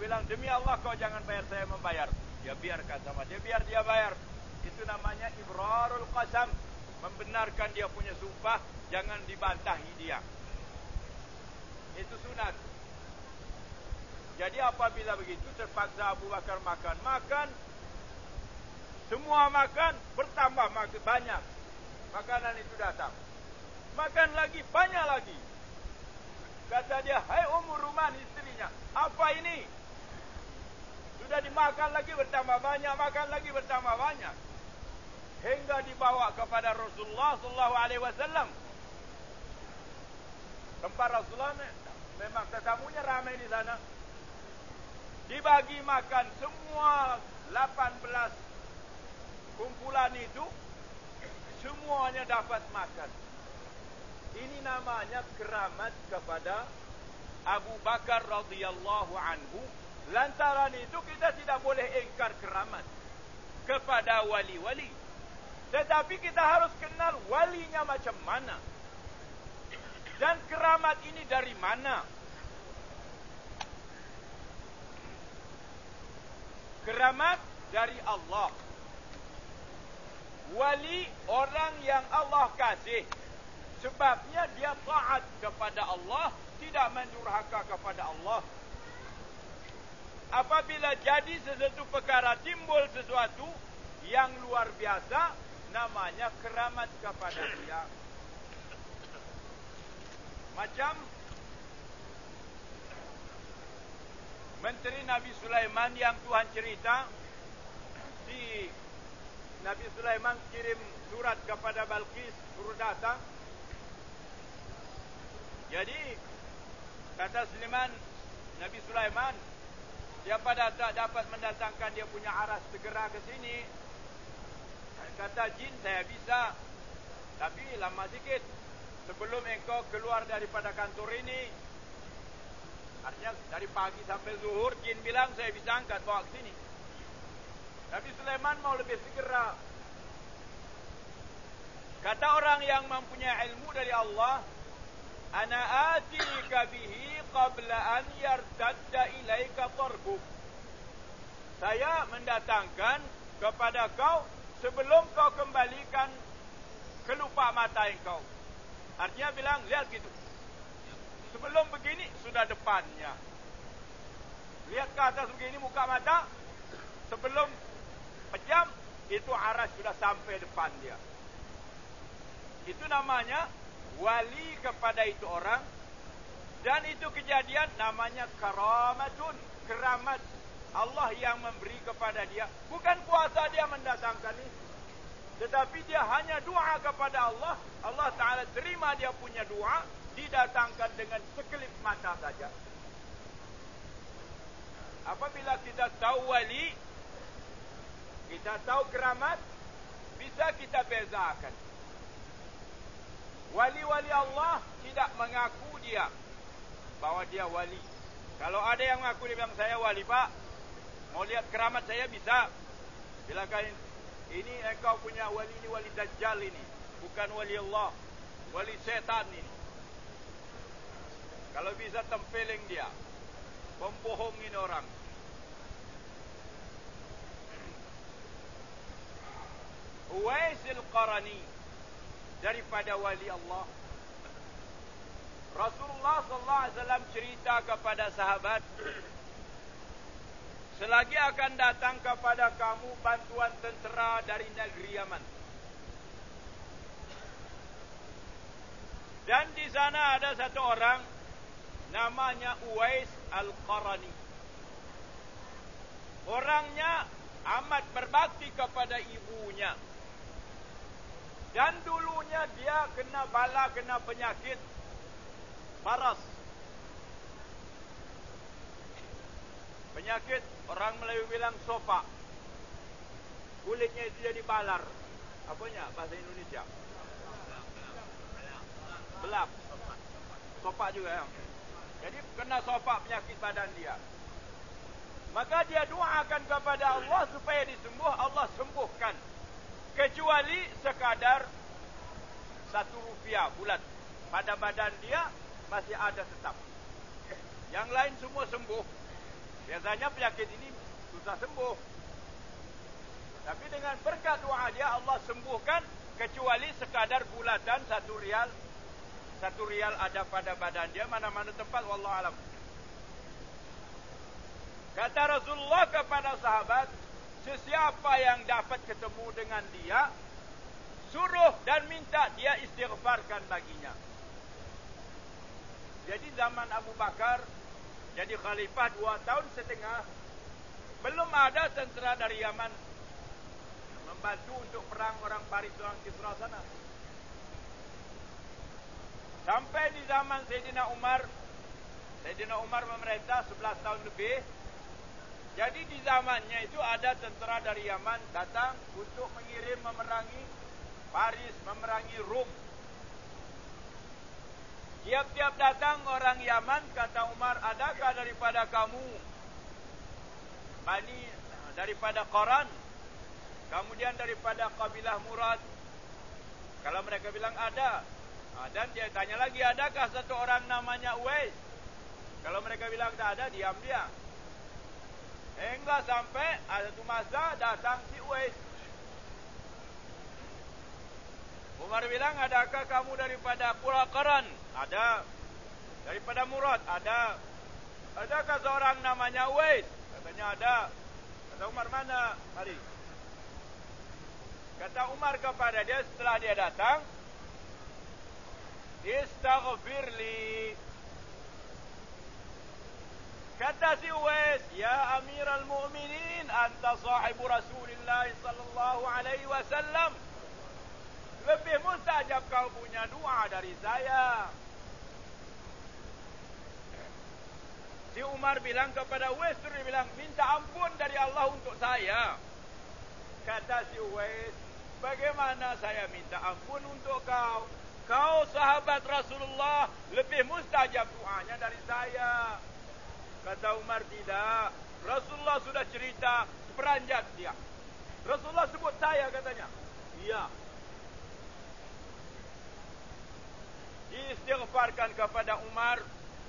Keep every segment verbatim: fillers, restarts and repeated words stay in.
bilang, demi Allah kau jangan bayar, saya membayar. Dia biarkan sama dia, biar dia bayar. Itu namanya ibrarul qasam, membenarkan dia punya sumpah, jangan dibantahi dia. Itu sunat. Jadi apabila begitu terpaksa Abu Bakar makan, makan, semua makan, bertambah makin banyak. Makanan itu datang. Makan lagi, banyak lagi. Kata dia, hai Ummu Ruman, istrinya, apa ini? Sudah dimakan lagi bertambah banyak, makan lagi bertambah banyak. Hingga dibawa kepada Rasulullah sallallahu alaihi wasallam. Tempat Rasulullah memang tetamunya ramai di sana. Dibagi makan semua delapan belas kumpulan itu, semuanya dapat makan. Ini namanya keramat kepada Abu Bakar radhiyallahu anhu. Lantaran itu kita tidak boleh ingkar keramat kepada wali-wali. Tetapi kita harus kenal walinya macam mana. Dan keramat ini dari mana. Keramat dari Allah. Wali orang yang Allah kasih. Sebabnya dia taat kepada Allah, tidak mendurhaka kepada Allah. Apabila jadi sesuatu perkara, timbul sesuatu yang luar biasa, namanya keramat kepada dia. Macam Menteri Nabi Sulaiman yang Tuhan cerita, si Nabi Sulaiman kirim surat kepada Balqis, suruh datang. Jadi kata Sulaiman, Nabi Sulaiman, siapa tak dapat mendatangkan dia punya aras segera ke sini? Kata jin, saya bisa, tapi lama sikit. Sebelum engkau keluar daripada kantor ini, artinya dari pagi sampai zuhur, jin bilang saya bisa angkat bawa ke sini. Nabi Sulaiman mau lebih segera. Kata orang yang mempunyai ilmu dari Allah, ana atika bihi qabla an yartadda ilaika tarbuk. Saya mendatangkan kepada kau sebelum kau kembalikan kelupa mata engkau. Artinya bilang, lihat gitu. Sebelum begini sudah depannya. Lihat ke atas begini muka mata, sebelum pejam itu aras sudah sampai depan dia. Itu namanya wali kepada itu orang. Dan itu kejadian namanya karamatun, keramat Allah yang memberi kepada dia. Bukan kuasa dia mendatangkan itu, tetapi dia hanya doa kepada Allah. Allah Ta'ala terima dia punya doa, didatangkan dengan sekelip mata saja. Apabila kita tahu wali, kita tahu keramat, bisa kita bezakan. Wali-wali Allah tidak mengaku dia bahwa dia wali. Kalau ada yang mengaku dia bilang, saya wali pak, mau lihat keramat saya bisa. Bilangkan, ini engkau punya wali, ini wali Dajjal ini, bukan wali Allah, wali setan ini. Kalau bisa tempeling dia, pembohongin orang. Uwaisil Qarani, daripada wali Allah. Rasulullah sallallahu alaihi wasallam cerita kepada sahabat, selagi akan datang kepada kamu bantuan tentera dari negeri Yaman. Dan di sana ada satu orang namanya Uwais Al-Qarani. Orangnya amat berbakti kepada ibunya. Dan dulunya dia kena bala, kena penyakit paras. Penyakit orang Melayu bilang sopak. Kulitnya itu jadi balar. Apanya bahasa Indonesia? Belap. Sopak juga ya. Jadi kena sopak penyakit badan dia. Maka dia doakan kepada Allah supaya disembuh, Allah sembuhkan. Kecuali sekadar satu rupiah bulat pada badan dia masih ada tetap. Yang lain semua sembuh. Biasanya penyakit ini susah sembuh. Tapi dengan berkat doa dia, Allah sembuhkan, kecuali sekadar bulatan satu rial. Satu rial ada pada badan dia, mana-mana tempat, wallahu alam. Kata Rasulullah kepada sahabat, sesiapa yang dapat ketemu dengan dia, suruh dan minta dia istighfarkan baginya. Jadi zaman Abu Bakar jadi khalifah dua tahun setengah, belum ada tentera dari Yaman membantu untuk perang orang Paris, orang Kisra sana. Sampai di zaman Sayyidina Umar, Sayyidina Umar memerintah sebelas tahun lebih. Jadi di zamannya itu ada tentera dari Yaman datang untuk mengirim memerangi Paris, memerangi Rom. Tiap-tiap datang orang Yaman, kata Umar, adakah daripada kamu Bani, daripada Qaran, kemudian daripada kabilah Murad? Kalau mereka bilang ada, dan dia tanya lagi, adakah satu orang namanya Uwais? Kalau mereka bilang tak ada, diam dia. Hingga sampai ada satu masa datang si Uwais. Umar bilang, adakah kamu daripada Qura Qaran? Ada. Daripada Murad? Ada. Adakah seorang namanya Uwais? Katanya ada. Kata Umar, mana? Mari. Kata Umar kepada dia setelah dia datang, Istaghfirli. Kata si Uwais, ya Amiral Mu'minin, anta sahibu Rasulullah sallallahu alaihi wasallam. Lebih mustajab kau punya doa dari saya. Si Umar bilang kepada Uwais, dia bilang, minta ampun dari Allah untuk saya. Kata si Uwais, bagaimana saya minta ampun untuk kau? Kau sahabat Rasulullah, lebih mustajab doanya dari saya. Kata Umar, tidak. Rasulullah sudah cerita, beranjak dia. Rasulullah sebut saya, katanya. Iya. Diistighfarkan kepada Umar.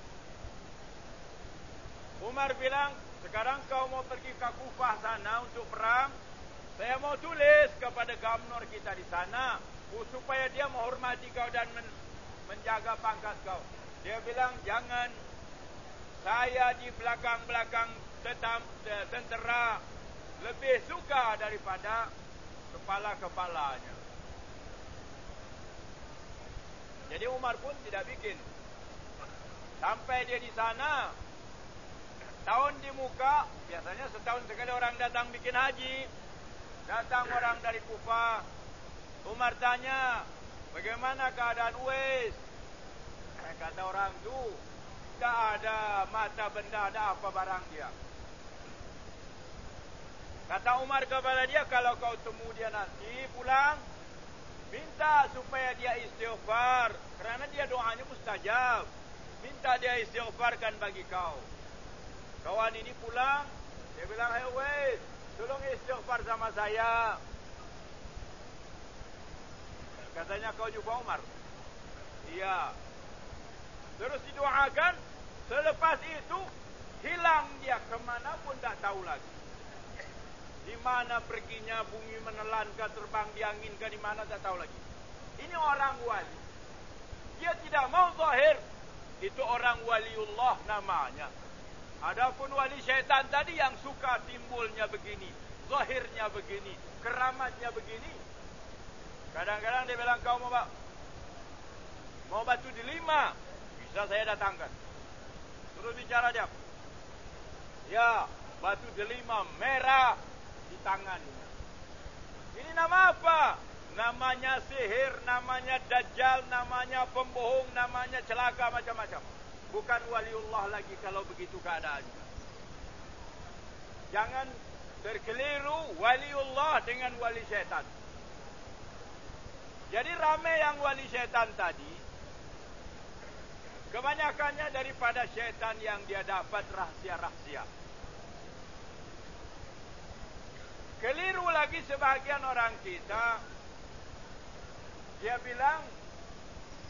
Umar bilang, sekarang kau mau pergi ke Kufah sana untuk perang. Saya mau tulis kepada gubernur kita di sana, supaya dia menghormati kau dan men menjaga pangkat kau. Dia bilang, jangan. Saya di belakang-belakang tentera lebih suka daripada kepala-kepalanya. Jadi Umar pun tidak bikin. Sampai dia di sana, tahun di muka, biasanya setahun sekali orang datang bikin haji. Datang orang dari Kufah. Umar tanya, bagaimana keadaan Uwais? Kata orang tu, tak ada mata benda, ada apa barang dia. Kata Umar kepada dia, kalau kau temu dia nanti pulang, minta supaya dia istighfar, kerana dia doanya mustajab. Minta dia istighfarkan bagi kau. Kawan ini pulang, dia bilang, hey Uwais, tolong istighfar sama saya. Katanya, kau jumpa Umar? Iya. Terus didoakan. Selepas itu hilang dia, kemana pun tak tahu lagi. Di mana perginya, bumi menelan ke, terbang di angin ke, di mana tak tahu lagi. Ini orang wali. Dia tidak mau zahir. Itu orang waliullah namanya. Adapun wali syaitan tadi yang suka timbulnya begini, zahirnya begini, keramatnya begini. Kadang-kadang dia bilang, kau mau mau batu delima, bisa saya datangkan. Terus bicara dia, ya batu delima merah di tangannya. Ini nama apa? Namanya sihir, namanya dajjal, namanya pembohong, namanya celaka, macam-macam. Bukan waliullah lagi kalau begitu keadaannya. Jangan terkeliru waliullah dengan wali syaitan. Jadi ramai yang wali syaitan tadi, kebanyakannya daripada syaitan yang dia dapat rahsia-rahsia. Keliru lagi sebahagian orang kita. Dia bilang,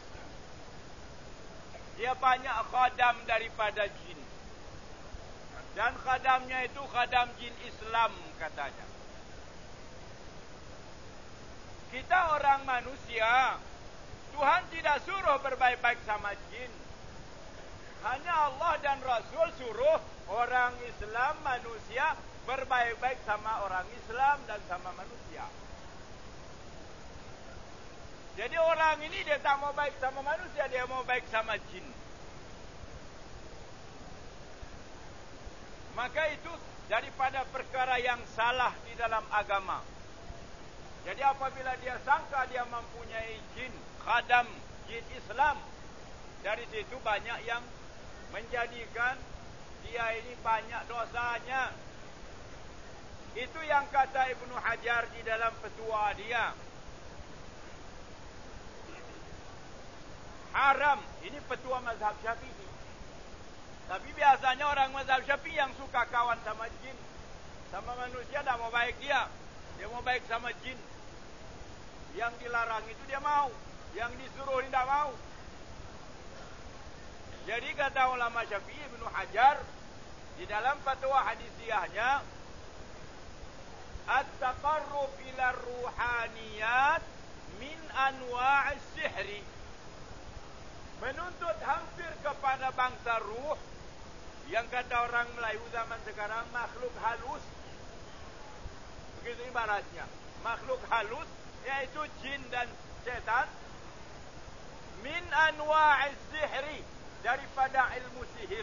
dia banyak khadam daripada jin. Dan khadamnya itu khadam jin Islam katanya. Kita orang manusia, Tuhan tidak suruh berbaik-baik sama jin. Hanya Allah dan Rasul suruh orang Islam manusia berbaik-baik sama orang Islam dan sama manusia. Jadi orang ini dia tak mau baik sama manusia, dia mau baik sama jin. Maka itu daripada perkara yang salah di dalam agama. Jadi apabila dia sangka dia mempunyai jin, khadam jin Islam, dari situ banyak yang menjadikan dia ini banyak dosanya. Itu yang kata Ibnu Hajar di dalam fatwa dia. Haram, ini fatwa mazhab Syafi'i. Tapi biasanya orang mazhab Syafi'i yang suka kawan sama jin, sama manusia tak mau baik dia. Dia mau baik sama jin. Yang dilarang itu dia mau, yang disuruh tidak mau. Jadi kata ulama Syafi'i Ibnu Hajar di dalam fatwa hadisiyahnya, at-taqarrub ila ruhaniyat min anwa'is sihri. Menuntut hampir kepada bangsa ruh, yang kata orang Melayu zaman sekarang makhluk halus. Begitu ibaratnya. Makhluk halus, yaitu jin dan setan. Min anwa'iz sihri, daripada ilmu sihir.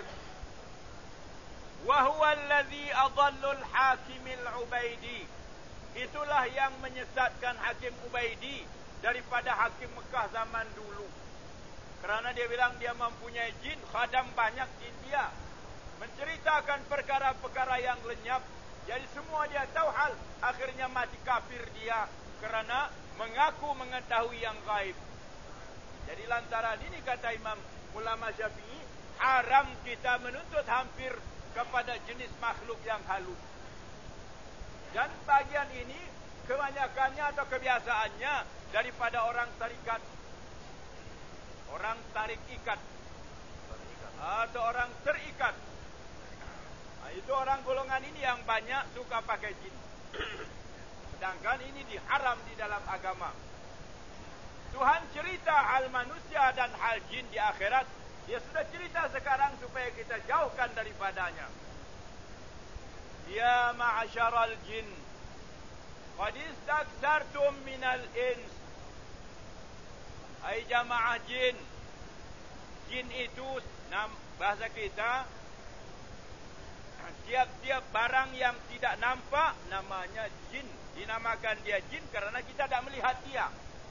Wa huwa alladhi adallu al-hakim al-Ubaidi. Itulah yang menyesatkan Hakim Ubaidi daripada Hakim Mekah zaman dulu. Kerana dia bilang dia mempunyai jin, khadam banyak jin dia. Menceritakan perkara-perkara yang lenyap. Jadi semua dia tahu hal. Akhirnya mati kafir dia. Kerana mengaku mengetahui yang gaib. Jadi lantaran ini kata Imam ulama Syafi'i, haram kita menuntut hampir kepada jenis makhluk yang halus. Dan bagian ini kebanyakannya atau kebiasaannya daripada orang tarikat. Orang tarik ikat. Atau orang terikat. Nah, itu orang golongan ini yang banyak suka pakai jin. Sedangkan ini diharam di dalam agama. Tuhan cerita hal manusia dan hal jin di akhirat. Dia sudah cerita sekarang supaya kita jauhkan daripadanya. Ya ma'asyaral jin, qad istaksartum minal ins. Hai jamaah jin. Jin itu bahasa kita, tiap-tiap barang yang tidak nampak namanya jin. Dinamakan dia jin kerana kita tak melihat dia.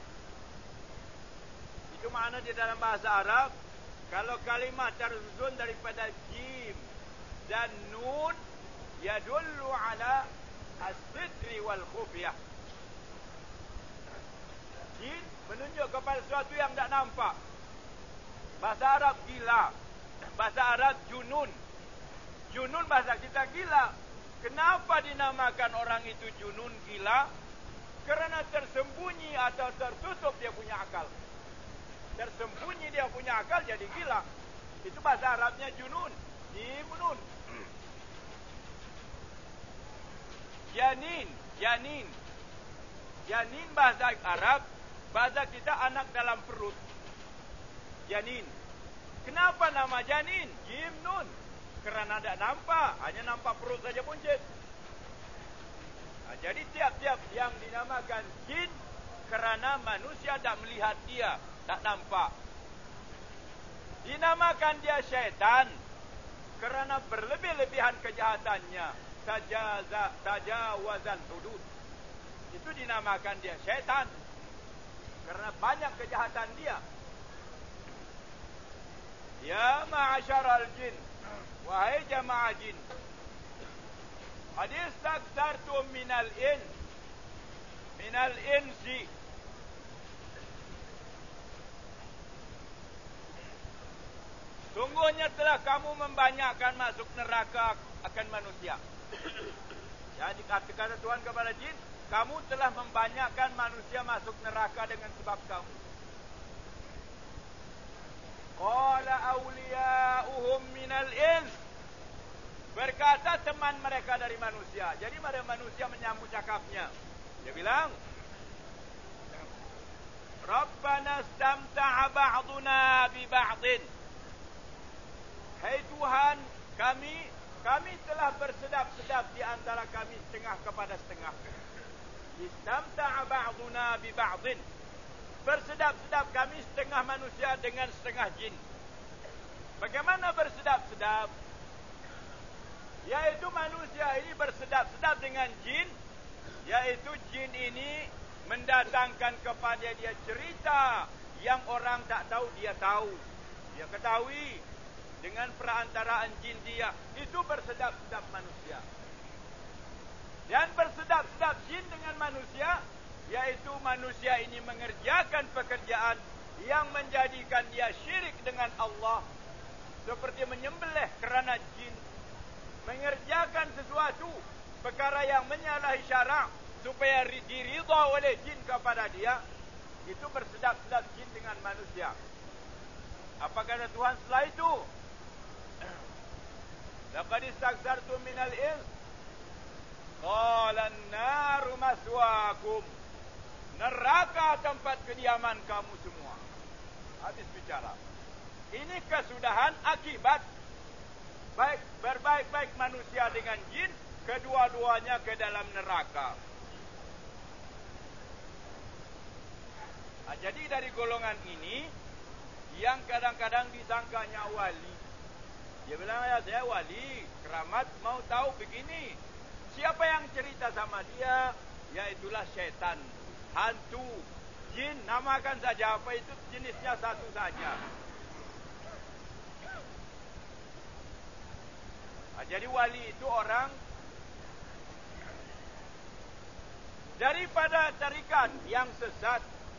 Itu makna di dalam bahasa Arab. Kalau kalimah tersusun daripada jim dan nun, yadullu ala as-sitri wal khufyah. Jin menunjuk kepada sesuatu yang tak nampak. Bahasa Arab gila. Bahasa Arab junun. Junun bahasa kita gila. Kenapa dinamakan orang itu junun gila? Kerana tersembunyi atau tertutup dia punya akal. Tersembunyi dia punya akal jadi gila. Itu bahasa Arabnya junun. Jimnun. Janin. Janin. Janin bahasa Arab. Bahasa kita anak dalam perut. Janin. Kenapa nama janin? Jimnun. Kerana tak nampak. Hanya nampak perut saja buncit. Nah, jadi tiap-tiap yang dinamakan jin, kerana manusia tak melihat dia. Tak nampak. Dinamakan dia syaitan kerana berlebih-lebihan kejahatannya. Tajaza, tajawazan hudud. Itu dinamakan dia syaitan kerana banyak kejahatan dia. Ya ma'asyaral jin, wahai jamaah jin, qad istaksartum minal in minal insi. Sungguhnya telah kamu membanyakkan masuk neraka akan manusia. Jadi kata Tuhan kepada jin, kamu telah membanyakkan manusia masuk neraka dengan sebab kamu. Qala awliya'uhum minal ins. Berkata teman mereka dari manusia. Jadi mereka manusia menyambut cakapnya. Dia bilang, Rabbana istamta'a ba'duna bi ba'din. Hai Tuhan, kami kami telah bersedap-sedap di antara kami setengah kepada setengah. Istamta'a ba'duna bi ba'din. Bersedap-sedap kami setengah manusia dengan setengah jin. Bagaimana bersedap-sedap? Yaitu manusia ini bersedap-sedap dengan jin. Yaitu jin ini mendatangkan kepada dia cerita yang orang tak tahu, dia tahu. Dia ketahui dengan perantaraan jin dia. Itu bersedap-sedap manusia. Dan bersedap-sedap jin dengan manusia, yaitu manusia ini mengerjakan pekerjaan yang menjadikan dia syirik dengan Allah. Seperti menyembelih kerana jin. Mengerjakan sesuatu perkara yang menyalahi syarak supaya diridha oleh jin kepada dia. Itu bersedap-sedap jin dengan manusia. Apa kata Tuhan setelah itu? Laqad istaghfartum minal ins qala an-naru maswaakum. Neraka tempat kediaman kamu semua. Habis bicara. Ini kesudahan akibat baik berbaik-baik manusia dengan jin, kedua-duanya ke dalam neraka. Nah, jadi dari golongan ini yang kadang-kadang disangkanya wali. Dia bilang, ya saya wali, keramat, mau tahu begini. Siapa yang cerita sama dia? Ya itulah syaitan, hantu, jin, namakan saja apa itu, jenisnya satu saja. Nah, jadi wali itu orang daripada tarikat yang sesat.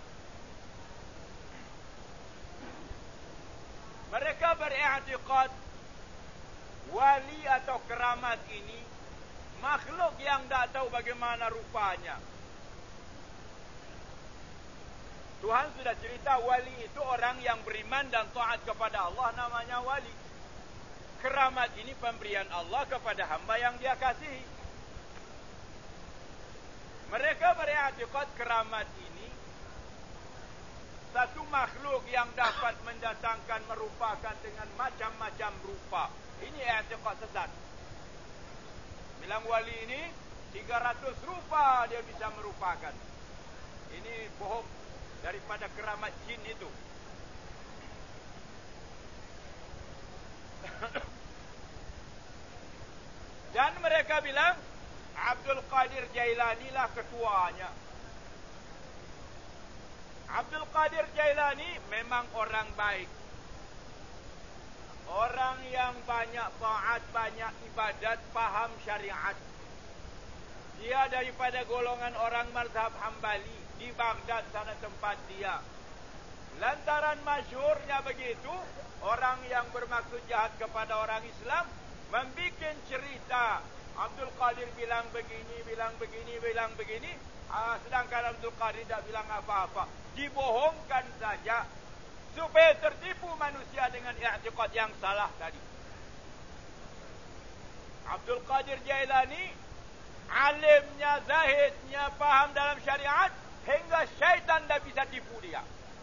Mereka beriktikad wali atau keramat ini makhluk yang tak tahu bagaimana rupanya. Tuhan sudah cerita wali itu orang yang beriman dan taat kepada Allah, namanya wali. Keramat ini pemberian Allah kepada hamba yang dia kasihi. Mereka beriktikad keramat ini satu makhluk yang dapat mendatangkan merupakan dengan macam-macam rupa. Ini i'tiqad sesat. Bilang wali ini tiga ratus rupa dia bisa merupakan. Ini bohong daripada keramat jin itu. Dan mereka bilang Abdul Qadir Jailani lah ketuanya. Abdul Qadir Jailani memang orang baik. Orang yang banyak taat, banyak ibadat, faham syariat. Dia daripada golongan orang mazhab Hambali. Di Baghdad sana tempat dia. Lantaran masyhurnya begitu, orang yang bermaksud jahat kepada orang Islam membikin cerita. Abdul Qadir bilang begini, bilang begini, bilang begini. Ah, sedangkan Abdul Qadir tidak bilang apa-apa. Dibohongkan saja supaya tertipu manusia dengan i'tiqad yang salah tadi. Abdul Qadir Jailani alimnya, zahidnya, faham dalam syariat hingga syaitan tak bisa tipu dia.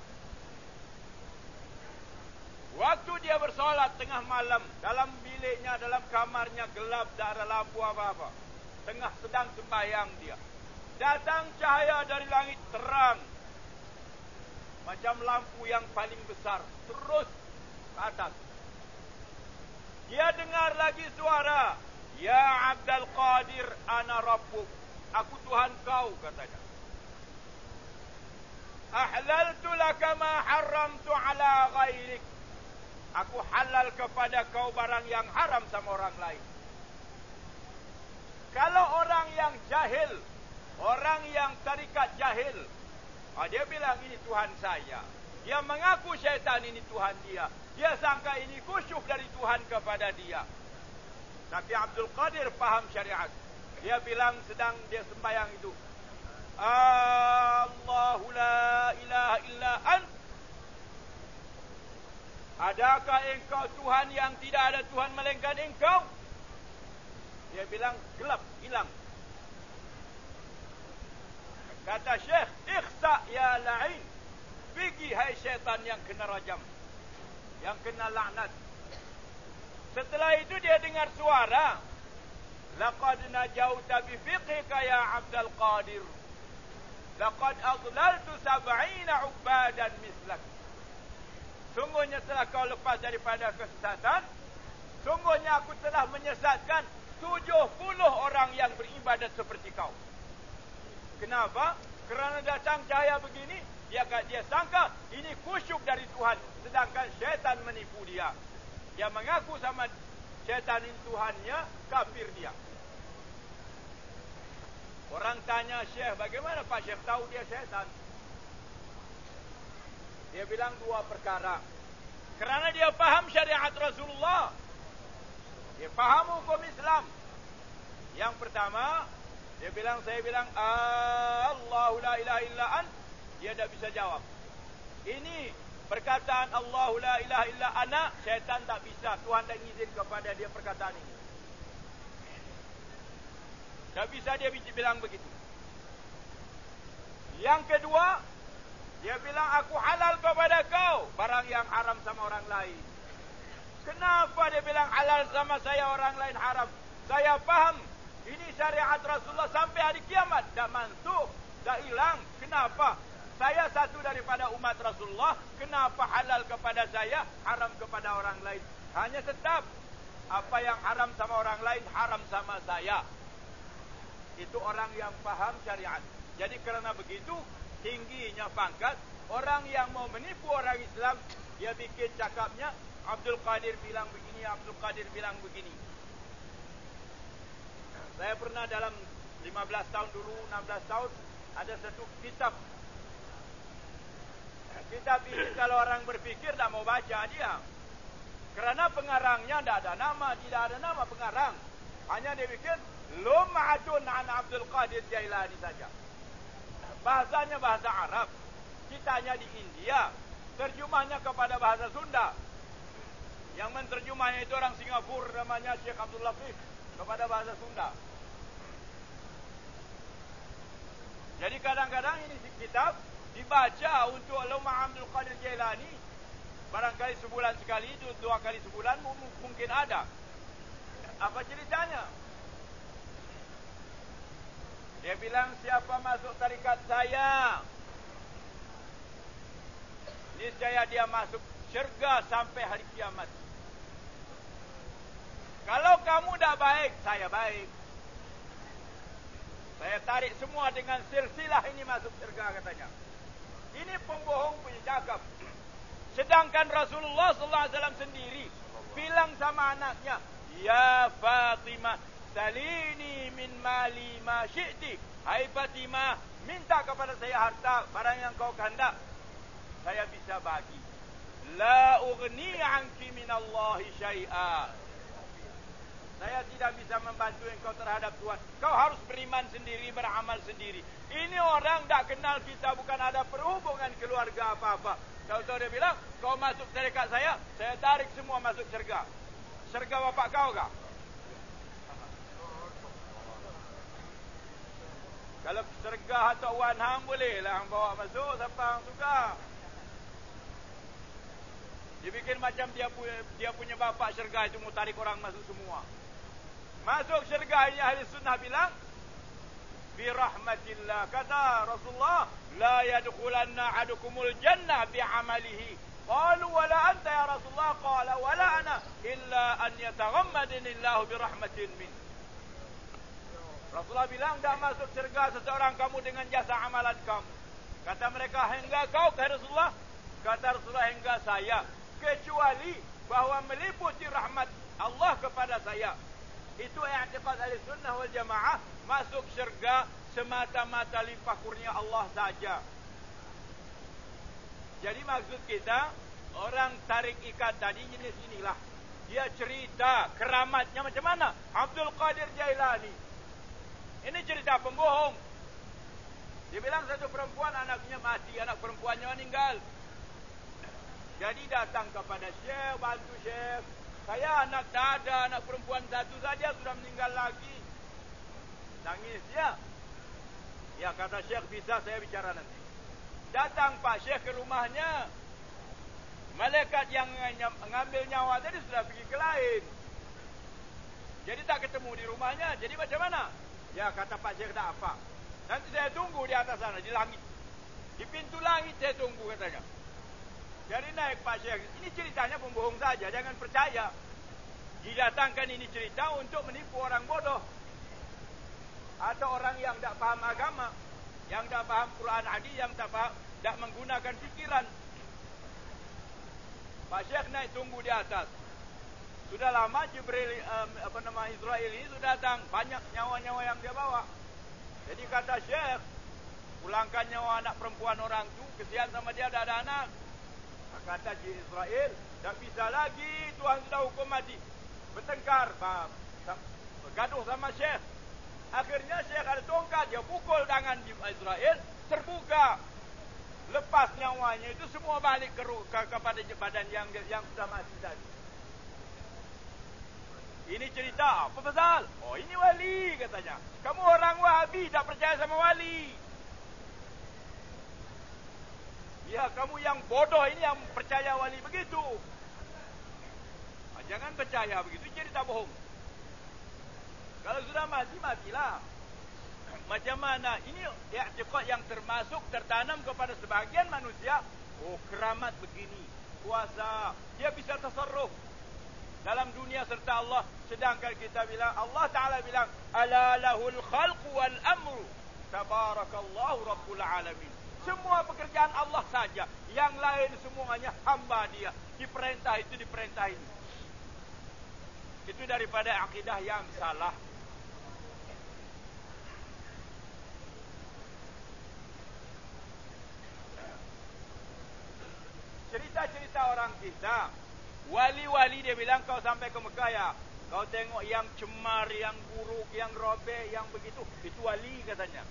Waktu dia bersolat tengah malam, dalam biliknya, dalam kamarnya gelap, tak ada lampu apa-apa. Tengah sedang sembahyang dia. Datang cahaya dari langit terang. Macam lampu yang paling besar. Terus ke atas. Dia dengar lagi suara. Ya Abdul Qadir, ana Rabbuk. Aku Tuhan kau, katanya. Ahlaltu laka ma haramtu ala ghairik. Aku halal kepada kau barang yang haram sama orang lain. Kalau orang yang jahil, orang yang tarikat jahil, ah, dia bilang ini Tuhan saya. Dia mengaku syaitan ini Tuhan dia. Dia sangka ini khusyuk dari Tuhan kepada dia. Tapi Abdul Qadir faham syariat. Dia bilang sedang dia sembahyang itu, Allahu la ilaha illa ant. Adakah engkau Tuhan yang tidak ada Tuhan melainkan engkau? Dia bilang gelap, hilang. Kata Syekh, ikhsa ya la'in. Pergi hai syaitan yang kena rajam, yang kena laknat. Setelah itu dia dengar suara, laqad najauta bi fiqhika ya Abdul Qadir. Laqad adlaltu sab'ina ubadan mislak. Sungguhnya telah kau lepas daripada kesesatan. Sungguhnya aku telah menyesatkan tujuh puluh orang yang beribadat seperti kau. Kenapa? Kerana datang cahaya begini, dia dia sangka ini khusyuk dari Tuhan, sedangkan syaitan menipu dia. Dia mengaku sama syaitan ini Tuhannya, kafir dia. Orang tanya Syekh, bagaimana Pak Syekh tahu dia syaitan? Dia bilang dua perkara. Kerana dia faham syariat Rasulullah, dia faham hukum Islam. Yang pertama, dia bilang, saya bilang Allahu la ilaha illa an. Dia tak bisa jawab. Ini perkataan Allahu la ilaha illa ana, syaitan tak bisa. Tuhan tak izin kepada dia perkataan ini. Tak bisa dia bilang begitu. Yang kedua, dia bilang aku halal kepada kau barang yang haram sama orang lain. Kenapa dia bilang halal sama saya, orang lain haram? Saya faham ini syariat Rasulullah sampai hari kiamat. Tak mansuh, tak hilang. Kenapa? Saya satu daripada umat Rasulullah. Kenapa halal kepada saya, haram kepada orang lain? Hanya tetap apa yang haram sama orang lain, haram sama saya. Itu orang yang faham syariat. Jadi kerana begitu tingginya pangkat, orang yang mau menipu orang Islam, dia bikin cakapnya Abdul Qadir bilang begini, Abdul Qadir bilang begini. Saya pernah dalam lima belas tahun dulu, enam belas tahun, ada satu kitab. Kitab ini kalau orang berfikir tak mau baca dia. Kerana pengarangnya tidak ada nama, tidak ada nama pengarang. Hanya dia bikin Lum'atun an Abdul Qadir Jailani saja. Bahasanya bahasa Arab. Kitanya di India. Terjemahnya kepada bahasa Sunda. Yang menterjemahnya itu orang Singapura, namanya Syekh Abdul Latif, kepada bahasa Sunda. Jadi kadang-kadang ini kitab dibaca untuk Lum'ah Abdul Qadir Jailani. Barangkali sebulan sekali, dua kali sebulan mungkin ada. Apa ceritanya? Dia bilang siapa masuk tarikat saya, niscaya dia masuk syurga sampai hari kiamat. Kalau kamu dah baik, saya baik. Saya tarik semua dengan silsilah ini masuk syurga katanya. Ini pembohong punya cakap. Sedangkan Rasulullah sallallahu alaihi wasallam sendiri bilang sama anaknya, ya Fatimah, salini min mali ma syi'ti. Hai Fatimah, minta kepada saya harta, barang yang kau kehendak, saya bisa bagi. La ughni anki minallahi syai'a. Saya tidak bisa membantu engkau terhadap Tuhan. Kau harus beriman sendiri, beramal sendiri. Ini orang tak kenal kita, bukan ada perhubungan keluarga apa-apa. Tahu-tahu dia bilang, kau masuk syarikat saya, saya tarik semua masuk syurga. Syurga bapak kau kah? Kalau syurga atau wan hang boleh lah hang bawa masuk, siapa hang suka. Dia bikin macam dia punya, dia punya bapak syurga itu mau tarik orang masuk semua. Masuk syurga ini ahli sunnah bilang, bi rahmatillah. Kata Rasulullah, la yadkhulanna ahadukumul jannah bi amalihi. Qalu wala anta ya Rasulullah? Qala wala ana illa an yataghammadani Allah bi rahmatin min. Rasulullah bilang, tak masuk syurga seseorang kamu dengan jasa amalan kamu. Kata mereka, hingga kau kata Rasulullah? Kata Rasulullah, hingga saya. Kecuali bahawa meliputi rahmat Allah kepada saya. Itu i'tiqad ahli sunnah wal jamaah. Masuk syurga semata-mata limpah kurnia Allah saja. Jadi maksud kita, orang tarik ikat tadi jenis inilah. Dia cerita keramatnya macam mana. Abdul Qadir Jailani. Ini cerita pembohong. Dia bilang satu perempuan anaknya mati, anak perempuannya meninggal. Jadi datang kepada Syekh, bantu Syekh. Saya anak dada, anak perempuan satu saja sudah meninggal lagi. Nangis dia. Ya kata Syekh, bisa saya bicara nanti. Datang Pak Syekh ke rumahnya. Malaikat yang mengambil nyawa tadi sudah pergi ke lain. Jadi tak ketemu di rumahnya. Jadi macam mana? Ya kata Pak Syekh, tak apa. Nanti saya tunggu di atas sana, di langit. Di pintu langit saya tunggu katanya. Jadi naik Pak Syekh. Ini ceritanya pembohong saja, jangan percaya. Didatangkan ini cerita untuk menipu orang bodoh. Atau orang yang tak paham agama. Yang tak paham Quran hadis, yang tak paham, tak menggunakan fikiran. Pak Syekh naik tunggu di atas. Sudah lama Jibril, um, apa nama Israel ini sudah datang. Banyak nyawa-nyawa yang dia bawa. Jadi kata Syekh, pulangkan nyawa anak perempuan orang tu. Kesian sama dia, dah ada anak. Kata Israel, tak bisa lagi, Tuhan sudah hukum mati. Bertengkar, bergaduh sama Syekh. Akhirnya Syekh ada tongkat, dia pukul tangan Israel, terbuka. Lepas nyawanya itu semua balik ke, ke kepada badan yang yang sudah mati tadi. Ini cerita apa pasal? Oh, ini wali katanya. Kamu orang Wahabi tak percaya sama wali. Ya, kamu yang bodoh ini yang percaya wali begitu. Jangan percaya begitu, cerita bohong. Kalau sudah mati, matilah. Macam mana? Ini i'tiqad yang termasuk tertanam kepada sebagian manusia. Oh, keramat begini, kuasa, dia bisa tasarruf dalam dunia serta Allah. Sedangkan kita bilang, Allah Ta'ala bilang, ala lahul khalqu wal amru, tabarakallahu rabbul alamin. Semua pekerjaan Allah saja. Yang lain semuanya hamba dia. Diperintah itu, diperintah ini. Itu daripada akidah yang salah. Cerita-cerita orang kita. Wali-wali dia bilang, kau sampai ke Mekah ya. Kau tengok yang cemar, yang buruk, yang robek, yang begitu. Itu wali katanya.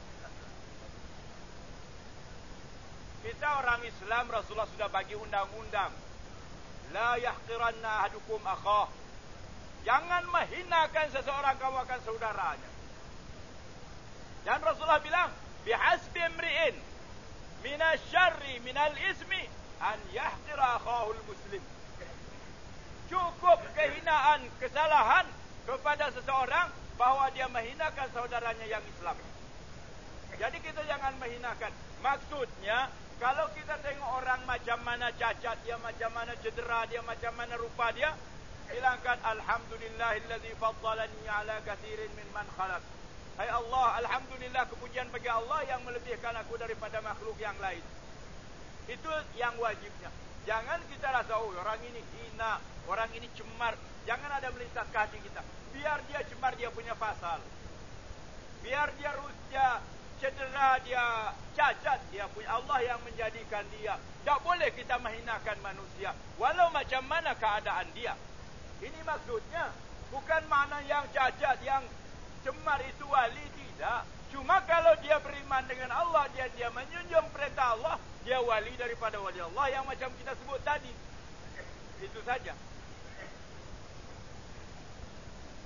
Kita orang Islam, Rasulullah sudah bagi undang-undang. La yahqiranna ahadukum akhah. Jangan menghinakan seseorang kamu akan saudaranya. Dan Rasulullah bilang, bihasbi imri'in minasyarri minal ismi an yahqira akhahul muslim. Cukup kehinaan, kesalahan kepada seseorang bahawa dia menghinakan saudaranya yang Islam. Jadi kita jangan menghinakan. Maksudnya, kalau kita tengok orang macam mana cacat dia, macam mana cedera dia, macam mana rupa dia, bilangkan alhamdulillahilladzi faddalani ala katsirin min man khalaq. Hai Allah, alhamdulillah, kepujian bagi Allah yang melebihkan aku daripada makhluk yang lain. Itu yang wajibnya. Jangan kita rasa, oh orang ini hina, orang ini cemar. Jangan ada melintas ke hati kita. Biar dia cemar, dia punya pasal. Biar dia rusya, cedera dia, cacat dia punya, Allah yang menjadikan dia. Tak boleh kita menghinakan manusia walau macam mana keadaan dia. Ini maksudnya. Bukan makna yang cacat, yang cemar itu wali, tidak. Cuma kalau dia beriman dengan Allah, dia dia menjunjung perintah Allah, dia wali daripada wali Allah yang macam kita sebut tadi. Itu saja.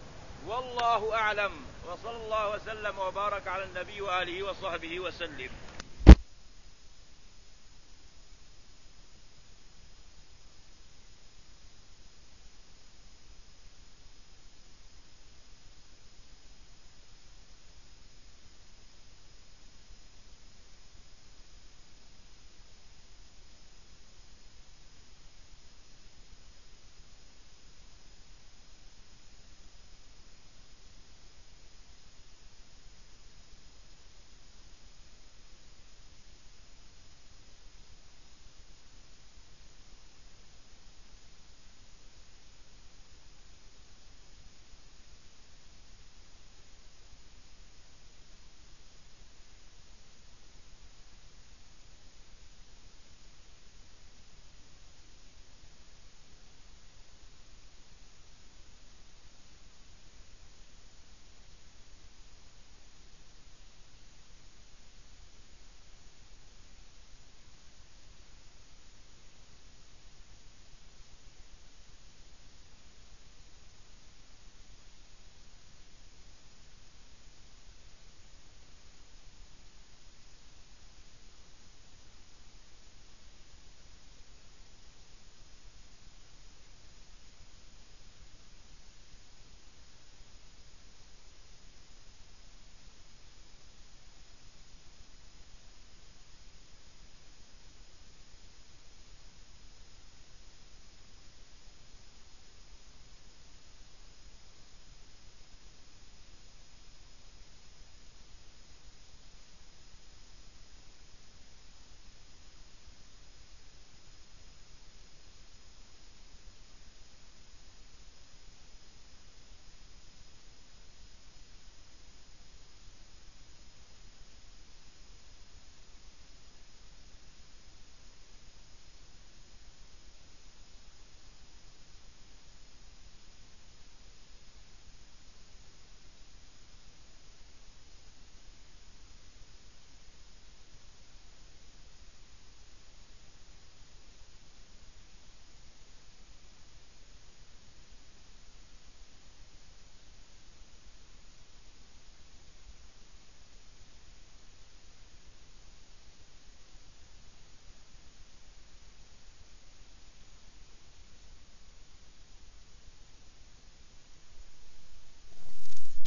Wallahu a'lam. Wa sallallahu wa sallam wa baraka ala nabi wa alihi wa sahbihi wa sallim.